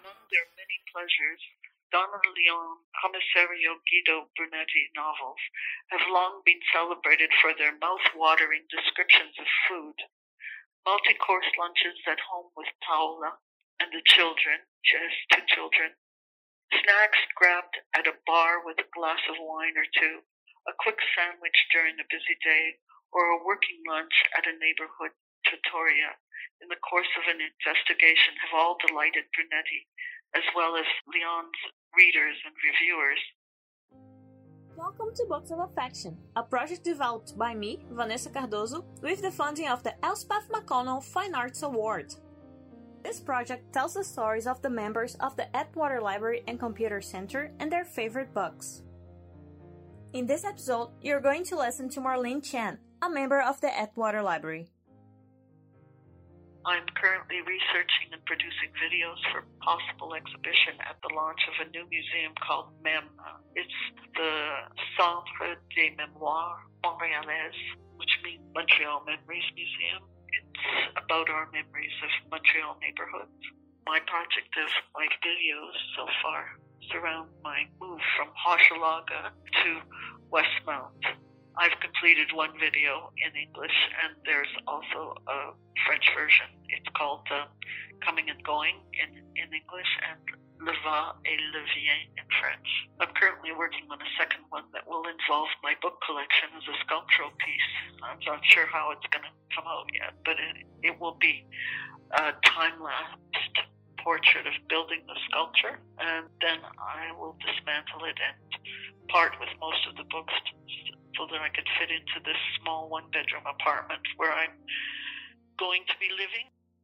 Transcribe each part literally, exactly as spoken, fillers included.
Among their many pleasures, Donna Leon Commissario Guido Brunetti novels have long been celebrated for their mouth-watering descriptions of food. Multi-course lunches at home with Paola and the children, she has two children, snacks grabbed at a bar with a glass of wine or two, a quick sandwich during a busy day, or a working lunch at a neighborhood trattoria in the course of an investigation have all delighted Brunetti, as well as Leon's readers and reviewers. Welcome to Books of Affection, a project developed by me, Vanessa Cardoso, with the funding of the Elspeth McConnell Fine Arts Award. This project tells the stories of the members of the Atwater Library and Computer Center and their favorite books. In this episode, you're going to listen to Marlene Chan, a member of the Atwater Library. I'm currently researching and producing videos for possible exhibition at the launch of a new museum called MEM. It's the Centre des Mémoires Montréalaises, which means Montreal Memories Museum. It's about our memories of Montreal neighborhoods. My project of my videos so far surround my move from Hochelaga to Westmount. I've completed one video in English, and there's also a French version. It's called uh, Coming and Going in, in English and Le Va et Le Vient in French. I'm currently working on a second one that will involve my book collection as a sculptural piece. I'm not sure how it's going to come out yet, but it, it will be a time-lapsed portrait of building the sculpture, and then I will dismantle it and part with most of the books so that I could fit into this small one-bedroom apartment where I'm going to be living.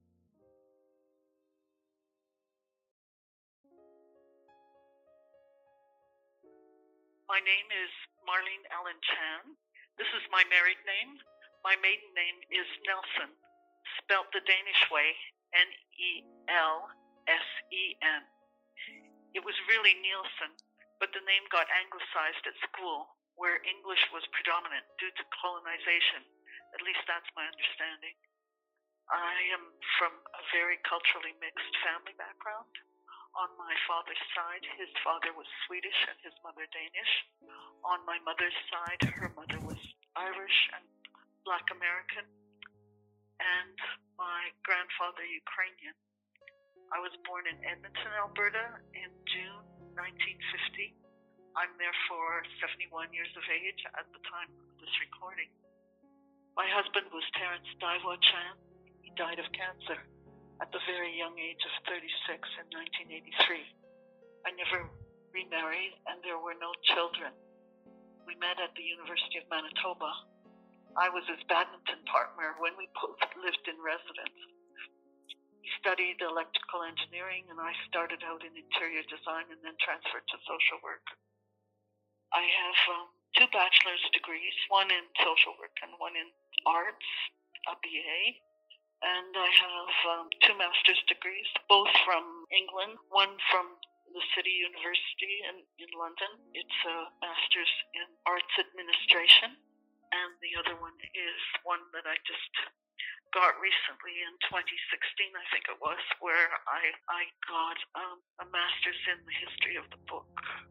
My name is Marlene Ellen Chan. This is my married name. My maiden name is Nelson, spelt the Danish way, N E L S E N. It was really Nielsen, but the name got anglicized at school, where English was predominant due to colonization. At least that's my understanding. I am from a very culturally mixed family background. On my father's side, his father was Swedish and his mother Danish. On my mother's side, her mother was Irish and Black American, and my grandfather Ukrainian. I was born in Edmonton, Alberta in June nineteen fifty. I'm therefore seventy-one years of age at the time of this recording. My husband was Terence Daiwa Chan. He died of cancer at the very young age of thirty-six in nineteen eighty-three. I never remarried, and there were no children. We met at the University of Manitoba. I was his badminton partner when we both lived in residence. He studied electrical engineering, and I started out in interior design and then transferred to social work. I have um, two bachelor's degrees, one in social work and one in arts, a B A. And I have um, two master's degrees, both from England, one from the City University in, in London. It's a master's in arts administration. And the other one is one that I just got recently in twenty sixteen, I think it was, where I, I got um, a master's in the history of the book.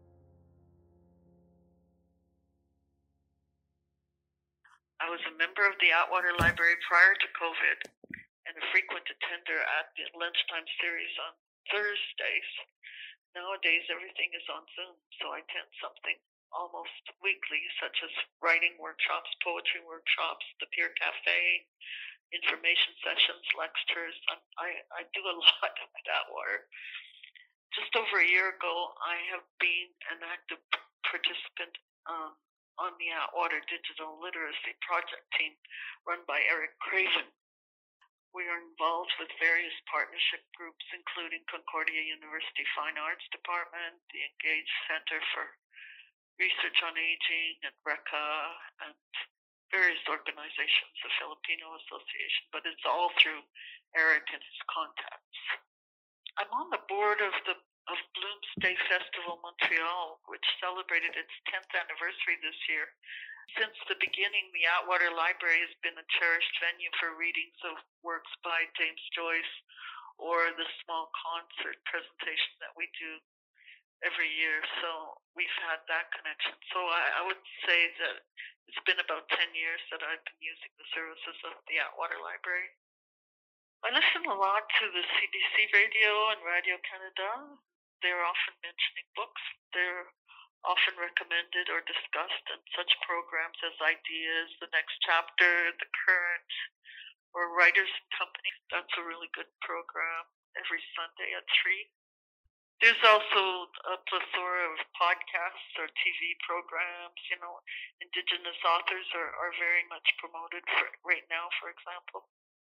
I was a member of the Atwater Library prior to COVID and a frequent attender at the lunchtime series on Thursdays. Nowadays, everything is on Zoom, so I attend something almost weekly, such as writing workshops, poetry workshops, the Peer Cafe, information sessions, lectures. I, I do a lot at Atwater. Just over a year ago, I have been an active participant um, on the Atwater Digital Literacy Project team run by Eric Craven. We are involved with various partnership groups, including Concordia University Fine Arts Department, the Engage Center for Research on Aging, and RECA, and various organizations, the Filipino Association, but it's all through Eric and his contacts. I'm on the board of the of Bloomsday Festival Montreal, which celebrated its tenth anniversary this year. Since the beginning, the Atwater Library has been a cherished venue for readings of works by James Joyce or the small concert presentation that we do every year. So we've had that connection. So I, I would say that it's been about ten years that I've been using the services of the Atwater Library. I listen a lot to the C B C radio and Radio Canada. They're often mentioning books. They're often recommended or discussed in such programs as Ideas, The Next Chapter, The Current, or Writers and Company. That's a really good program every Sunday at three. There's also a plethora of podcasts or T V programs. You know, Indigenous authors are, are very much promoted for, right now, for example.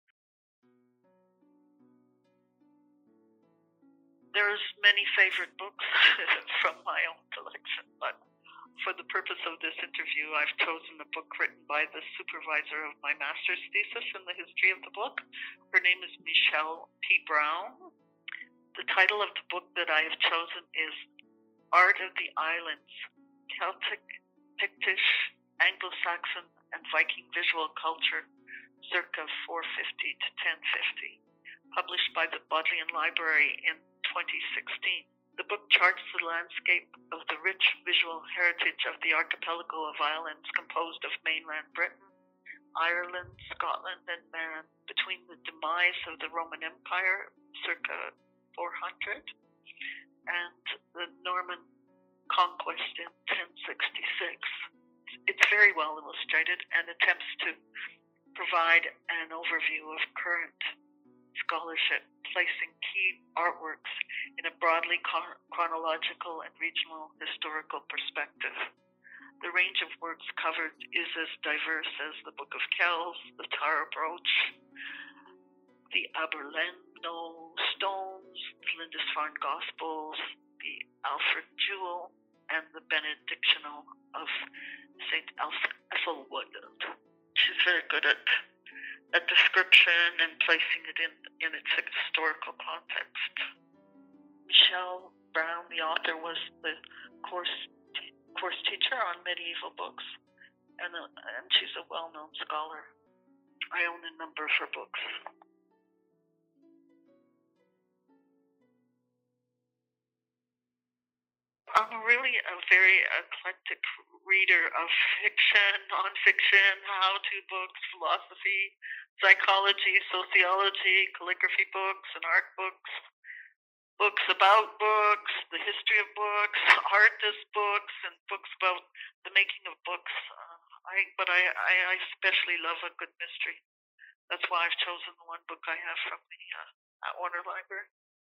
There's many favorite books from my own collection, but for the purpose of this interview, I've chosen a book written by the supervisor of my master's thesis in the history of the book. Her name is Michelle P. Brown. The title of the book that I have chosen is Art of the Islands, Celtic, Pictish, Anglo-Saxon, and Viking Visual Culture, circa four fifty to ten fifty, published by the Bodleian Library in twenty sixteen. The book charts the landscape of the rich visual heritage of the archipelago of islands composed of mainland Britain, Ireland, Scotland, and Man between the demise of the Roman Empire, circa four hundred, and the Norman conquest in ten sixty-six. It's very well illustrated and attempts to provide an overview of current scholarship, placing key artworks in a broadly chron- chronological and regional historical perspective. The range of works covered is as diverse as the Book of Kells, the Tara Brooch, the Aberleno Stones, the Lindisfarne Gospels, the Alfred Jewel, and the Benedictional of Saint Ethelwood. She's very good at a description and placing it in, in its historical context. Michelle Brown, the author, was the course course teacher on medieval books, and, uh, and she's a well-known scholar. I own a number of her books. I'm really a very eclectic reader of fiction, nonfiction, how-to books, philosophy, psychology, sociology, calligraphy books, and art books, books about books, the history of books, artist books, and books about the making of books. Uh, I, but I, I, I especially love a good mystery. That's why I've chosen the one book I have from the uh, Atwater Library.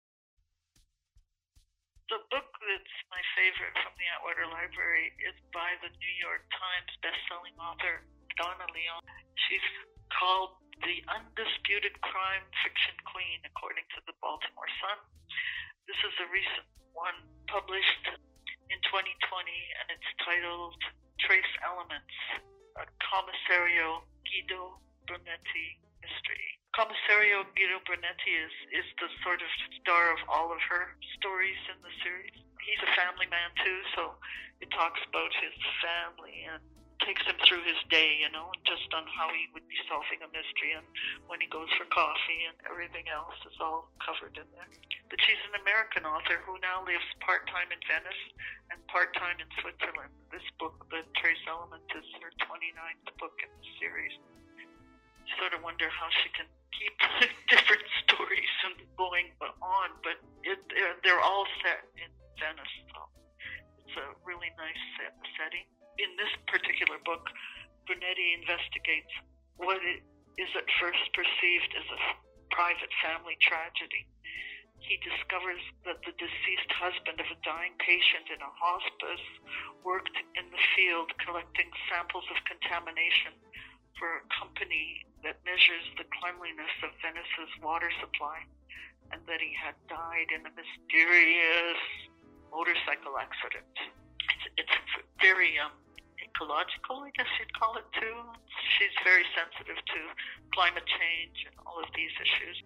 The book that's my favorite from the Atwater Library is by the New York Times bestselling author Donna Leon. She's called the undisputed crime fiction queen, according to the Baltimore Sun. This is a recent one published in twenty twenty, and it's titled Trace Elements, a Commissario Guido Brunetti mystery. Commissario Guido Brunetti is, is the sort of star of all of her stories in the series. He's a family man too, so it talks about his family and takes him through his day, you know, just on how he would be solving a mystery and when he goes for coffee and everything else is all covered in there. But she's an American author who now lives part-time in Venice and part-time in Switzerland. This book, The Trace Element, is her twenty-ninth book in the series. You sort of wonder how she can keep different stories and going on, but it, they're, they're all set in Venice, so it's a really nice set, setting. In this particular book, Brunetti investigates what it is at first perceived as a private family tragedy. He discovers that the deceased husband of a dying patient in a hospice worked in the field collecting samples of contamination for a company that measures the cleanliness of Venice's water supply, and that he had died in a mysterious motorcycle accident. It's, it's very um, ecological, I guess you'd call it, too. She's very sensitive to climate change and all of these issues.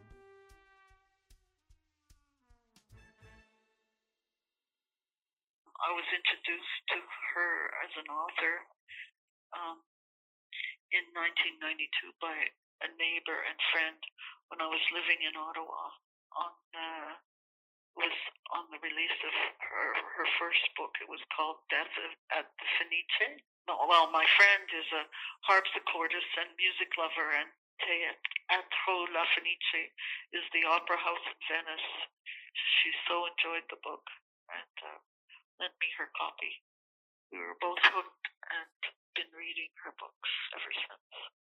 I was introduced to her as an author um, in nineteen ninety-two by a neighbor and friend when I was living in Ottawa. on uh, was on the release of her her first book. It was called Death at the Fenice. No, well, my friend is a harpsichordist and music lover, and Teatro La Fenice is the opera house in Venice. She so enjoyed the book and uh, lent me her copy. We were both hooked and been reading her books ever since.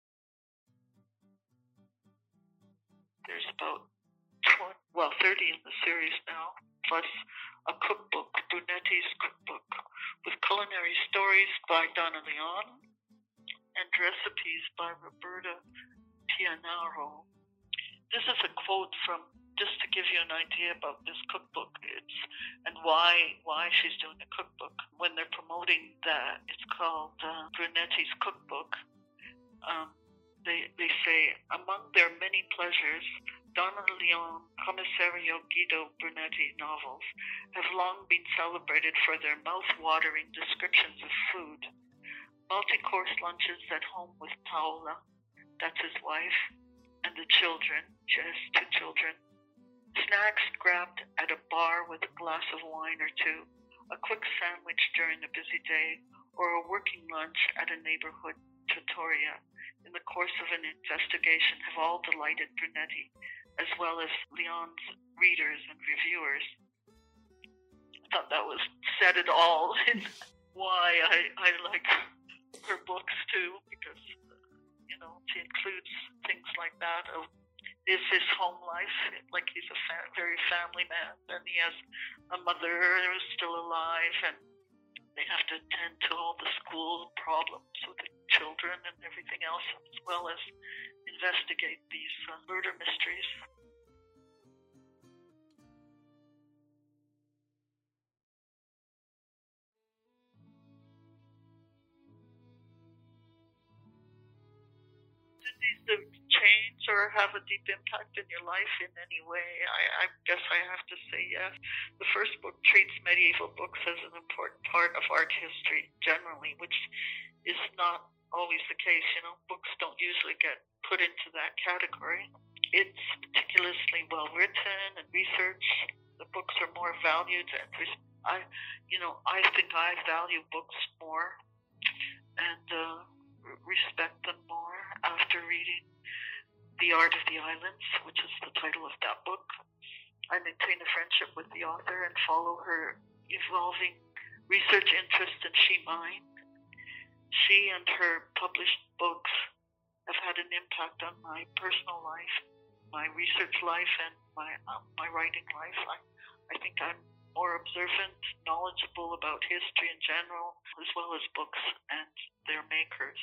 There's about twenty, well, thirty in the series now, plus a cookbook, Brunetti's Cookbook, with culinary stories by Donna Leon and recipes by Roberta Pianaro. This is a quote from, just to give you an idea about this cookbook, it's and why why she's doing a cookbook. When they're promoting that, it's called uh, Brunetti's Cookbook. Um, they they say, among their many pleasures, Donna Leon, Commissario Guido Brunetti novels have long been celebrated for their mouth-watering descriptions of food. Multi-course lunches at home with Paola, that's his wife, and the children, she has two children. Snacks grabbed at a bar with a glass of wine or two, a quick sandwich during a busy day, or a working lunch at a neighborhood trattoria in the course of an investigation have all delighted Brunetti, as well as Leon's readers and reviewers. I thought that was said it all in why I, I like her books too, because, you know, she includes things like that of, is his home life, like he's a fa- very family man, and he has a mother who's still alive, and they have to attend to all the school problems with the children and everything else, as well as investigate these uh, murder mysteries. Did these uh, change or have a deep impact in your life in any way? I, I guess I have to say yes. The first book treats medieval books as an important part of art history generally, which is not always the case. You know, books don't usually get put into that category. It's meticulously well written and researched. The books are more valued, and I, you know, I think I value books more and uh, respect them more after reading The Art of the Islands, which is the title of that book. I maintain a friendship with the author and follow her evolving research interest, and she mine. She and her published books have had an impact on my personal life, my research life, and my um, my writing life. I, I think I'm more observant, knowledgeable about history in general, as well as books and their makers.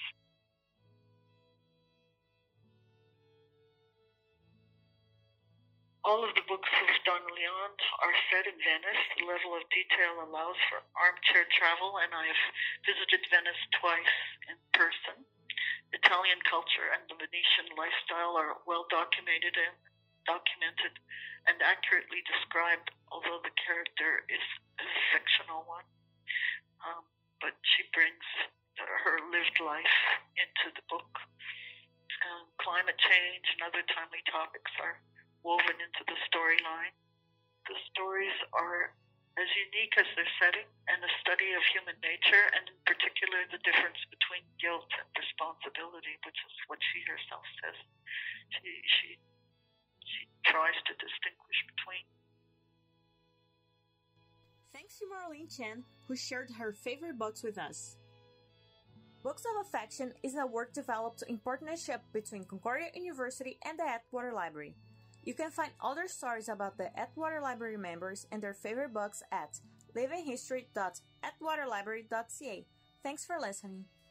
All of the books of Donna Leon are set in Venice. The level of detail allows for armchair travel, and I have visited Venice twice in person. Italian culture and the Venetian lifestyle are well documented and documented and accurately described, although the character is a fictional one. Um, but she brings her lived life into the book. Um, climate change and other timely topics are woven into the storyline. The stories are as unique as their setting and a study of human nature, and in particular the difference between guilt and responsibility, which is what she herself says. She she she tries to distinguish between. Thanks to Marlene Chan, who shared her favorite books with us. Books of Affection is a work developed in partnership between Concordia University and the Atwater Library. You can find other stories about the Atwater Library members and their favorite books at living history dot atwater library dot c a. Thanks for listening.